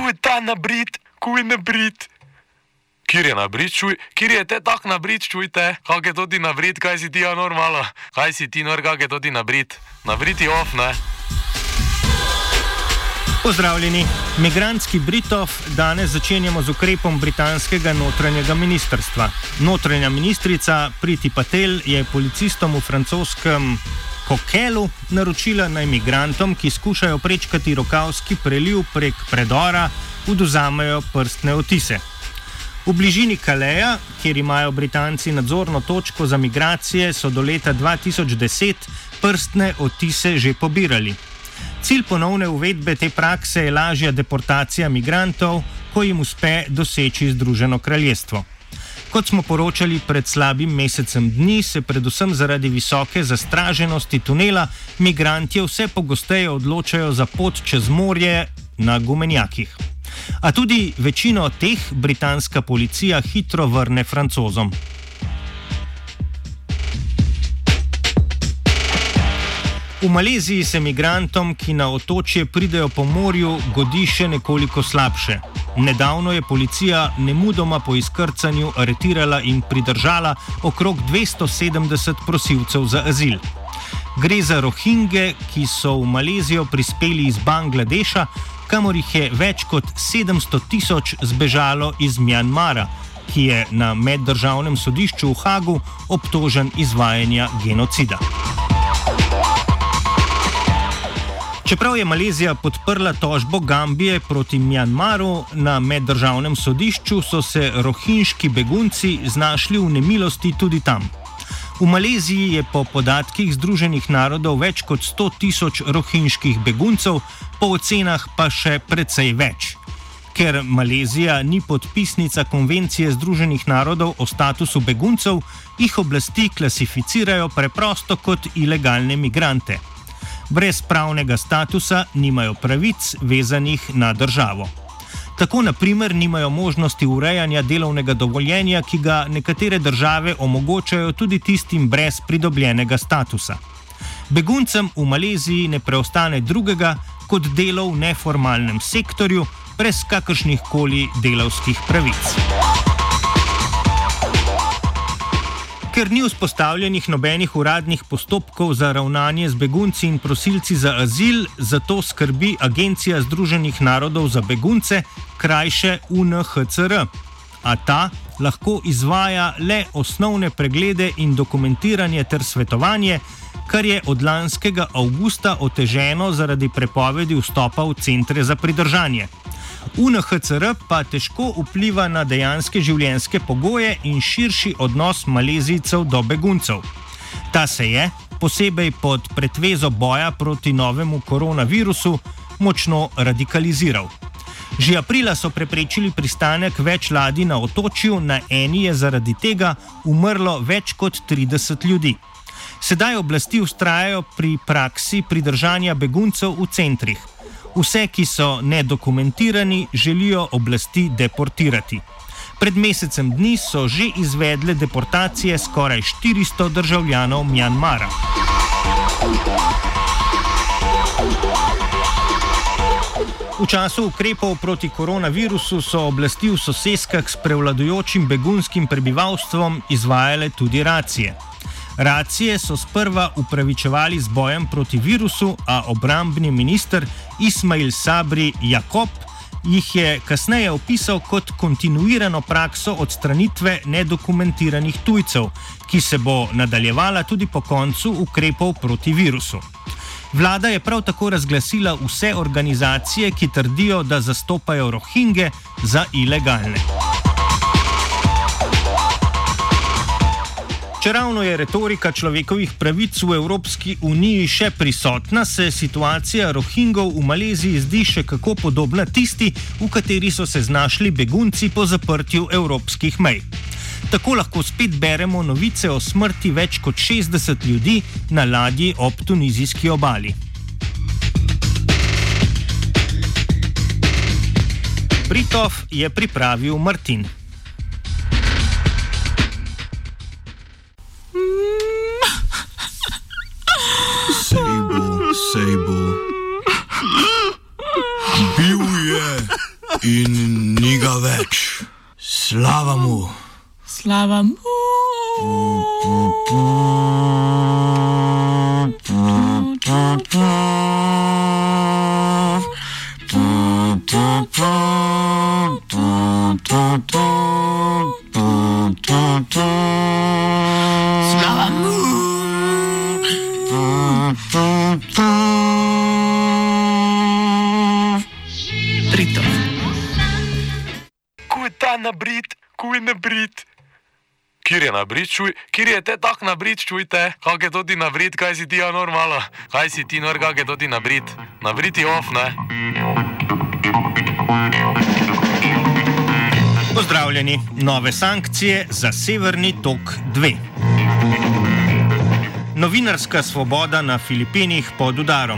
Kuj je ta nabrit, kuj je nabrit. Kjer je nabrit, čuj? Kjer je te tak nabrit, čujte? Kak je to ti nabrit, kaj si ti normalno? Kaj si ti kak je to ti nabrit? Nabrit je off, ne? Pozdravljeni. Migrantski Britov danes začenjamo z ukrepom britanskega notranjega ministrstva. Notranja ministrica Priti Patel je policistom v francoskem Kokelu naročila naj migrantom, ki skušajo prečkati Rokavski preliv prek predora, odvzamejo prstne odtise. V bližini Kaleja, kjer imajo Britanci nadzorno točko za migracije, so do leta 2010 prstne odtise že pobirali. Cilj ponovne uvedbe te prakse je lažja deportacija migrantov, ko jim uspe doseči Združeno kraljestvo. Kot smo poročali pred slabim mesecem dni, se predvsem zaradi visoke zastraženosti tunela migrantje vse pogosteje odločajo za pot čez morje na gumenjakih. A tudi večino teh britanska policija hitro vrne Francozom. V Maleziji se migrantom, ki na otočje pridejo po morju, godi še nekoliko slabše. Nedavno je policija nemudoma po izkrcanju aretirala in pridržala okrog 270 prosilcev za azil. Gre za Rohingje, ki so v Malezijo prispeli iz Bangladeša, kamor jih je več kot 700 tisoč zbežalo iz Mjanmara, ki je na meddržavnem sodišču v Hagu obtožen izvajanja genocida. Čeprav je Malezija podprla tožbo Gambije proti Mjanmaru, na meddržavnem sodišču so se rohinjski begunci znašli v nemilosti tudi tam. V Maleziji je po podatkih Združenih narodov več kot 100 tisoč rohinjskih beguncev, po ocenah pa še precej več. Ker Malezija ni podpisnica konvencije Združenih narodov o statusu beguncev, jih oblasti klasificirajo preprosto kot ilegalne migrante. Brez pravnega statusa nimajo pravic vezanih na državo. Tako na primer nimajo možnosti urejanja delovnega dovoljenja, ki ga nekatere države omogočajo tudi tistim brez pridobljenega statusa. Beguncem v Maleziji ne preostane drugega kot delo v neformalnem sektorju brez kakršnih koli delavskih pravic. Ker ni vzpostavljenih nobenih uradnih postopkov za ravnanje z begunci in prosilci za azil, zato skrbi Agencija Združenih narodov za begunce, krajše UNHCR. A ta lahko izvaja le osnovne preglede in dokumentiranje ter svetovanje, kar je od lanskega avgusta oteženo zaradi prepovedi vstopa v centre za pridržanje. UNHCR pa težko vpliva na dejanske življenjske pogoje in širši odnos Malezijcev do beguncev. Ta se je, posebej pod pretvezo boja proti novemu koronavirusu, močno radikaliziral. Že aprila so preprečili pristanek več ladij na otočju, na eni je zaradi tega umrlo več kot 30 ljudi. Sedaj oblasti vztrajajo pri praksi pridržanja beguncev v centrih. Vse, ki so nedokumentirani, želijo oblasti deportirati. Pred mesecem dni so že izvedle deportacije skoraj 400 državljanov Mjanmara. V času ukrepov proti koronavirusu so oblasti v soseskah s prevladujočim begunskim prebivalstvom izvajale tudi racije. Racije so sprva upravičevali z bojem proti virusu, a obrambni minister Ismail Sabri Jakob jih je kasneje opisal kot kontinuirano prakso odstranitve nedokumentiranih tujcev, ki se bo nadaljevala tudi po koncu ukrepov proti virusu. Vlada je prav tako razglasila vse organizacije, ki trdijo, da zastopajo Rohingje, za ilegalne. Čeravno je retorika človekovih pravic v Evropski uniji še prisotna, se situacija Rohingov v Maleziji zdi še kako podobna tisti, v kateri so se znašli begunci po zaprtju evropskih mej. Tako lahko spet beremo novice o smrti več kot 60 ljudi na ladji ob tunizijski obali. Britov je pripravil Martin. Sej bo. Bil je. in ni ga več. Slava mu. Slava mu. Slava mu. Tritov. Kuj ta nabrit, kuj nabrit. Kjer je nabrit, čuj, kjer je te tak nabrit, čujte, kak je to ti nabrit, kaj si ti ja normalo, kaj si ti nor, kak je to ti nabrit, nabrit je off, ne? Pozdravljeni, nove sankcije za Severni tok 2. Novinarska svoboda na Filipinih pod udarom.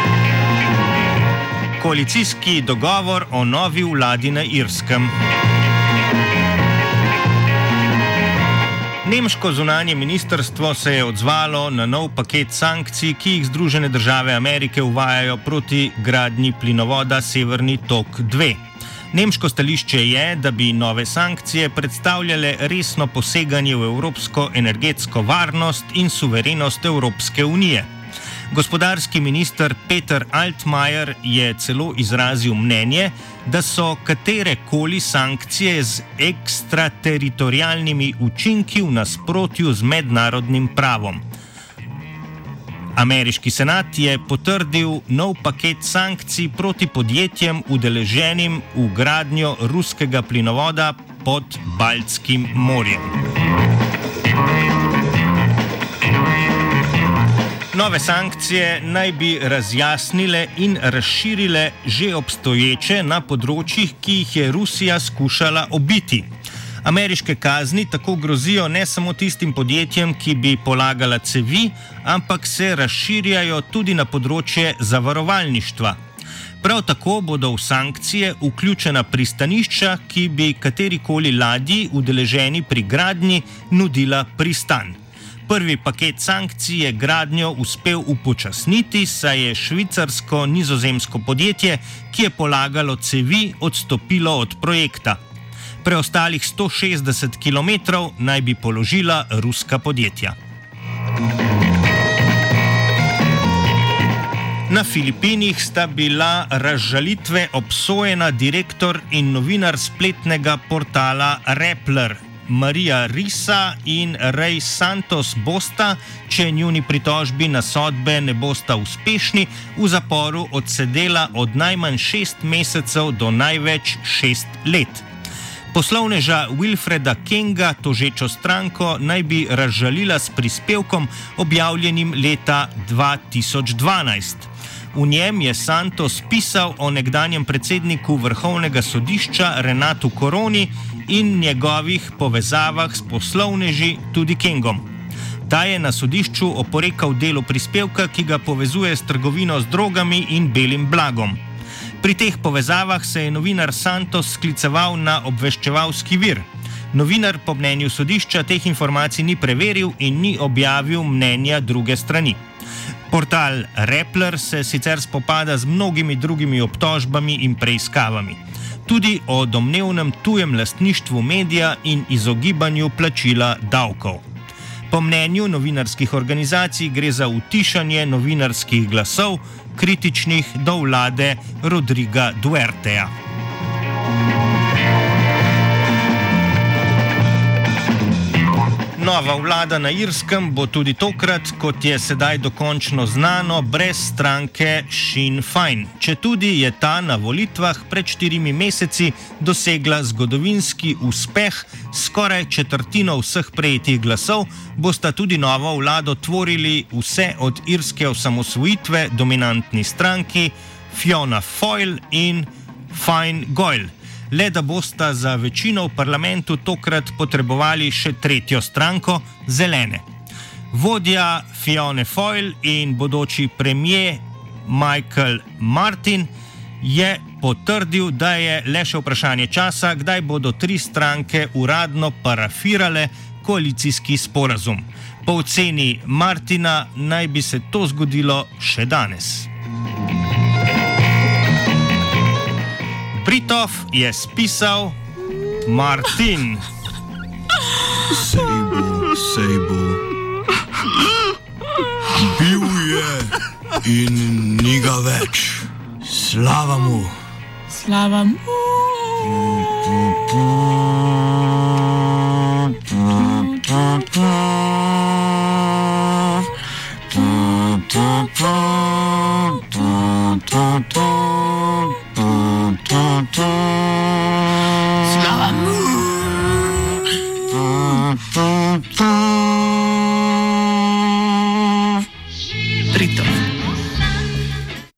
Koalicijski dogovor o novi vladi na Irskem. Nemško zunanje ministrstvo se je odzvalo na nov paket sankcij, ki jih Združene države Amerike uvajajo proti gradnji plinovoda Severni tok 2. Nemško stališče je, da bi nove sankcije predstavljale resno poseganje v evropsko energetsko varnost in suverenost Evropske unije. Gospodarski minister Peter Altmaier je celo izrazil mnenje, da so katerekoli sankcije z ekstrateritorialnimi učinki v nasprotju z mednarodnim pravom. Ameriški senat je potrdil nov paket sankcij proti podjetjem udeleženim v gradnjo ruskega plinovoda pod Baltskim morjem. Nove sankcije naj bi razjasnile in razširile že obstoječe na področjih, ki jih je Rusija skušala obiti. Ameriške kazni tako grozijo ne samo tistim podjetjem, ki bi polagala cevi, ampak se razširjajo tudi na področje zavarovalništva. Prav tako bodo v sankcije vključena pristanišča, ki bi katerikoli ladji udeleženi pri gradnji nudila pristan. Prvi paket sankcij je gradnjo uspel upočasniti, saj je švicarsko-nizozemsko podjetje, ki je polagalo cevi, odstopilo od projekta. Preostalih 160 km naj bi položila ruska podjetja. Na Filipinih sta bila razžalitve obsojena direktor in novinar spletnega portala Rappler, Maria Risa in Rey Santos bosta, če njuni pritožbi na sodbe ne bosta uspešni, v zaporu odsedela od najmanj 6 mesecev do največ 6 let. Poslovneža Wilfreda Kenga, tožečo stranko, naj bi razžalila s prispevkom, objavljenim leta 2012. V njem je Santos pisal o nekdanjem predsedniku Vrhovnega sodišča Renatu Coroni in njegovih povezavah s poslovneži, tudi Kengom. Ta je na sodišču oporekal delu prispevka, ki ga povezuje s trgovino z drogami in belim blagom. Pri teh povezavah se je novinar Santos skliceval na obveščevalski vir. Novinar po mnenju sodišča teh informacij ni preveril in ni objavil mnenja druge strani. Portal Rappler se sicer spopada z mnogimi drugimi obtožbami in preiskavami. Tudi o domnevnem tujem lastništvu medija in izogibanju plačila davkov. Po mnenju novinarskih organizacij gre za utišanje novinarskih glasov, kritičnih do vlade Rodriga Duterteja. Nova vlada na Irskem bo tudi tokrat, kot je sedaj dokončno znano, brez stranke Sinn Féin. Četudi je ta na volitvah pred 4 meseci dosegla zgodovinski uspeh, skoraj četrtino vseh prejetih glasov, bosta tudi novo vlado tvorili vse od irske osamosvojitve dominantni stranki Fianna Fáil in Fine Gael. Le da bosta za večino v parlamentu tokrat potrebovali še tretjo stranko, Zelene. Vodja Fianne Fáil in bodoči premier Michael Martin je potrdil, da je le še vprašanje časa, kdaj bodo 3 stranke uradno parafirale koalicijski sporazum. Po oceni Martina naj bi se to zgodilo še danes. Britov je spisal Martin. Sej bo. Bil je in ni ga več. Slava mu. Slava mu.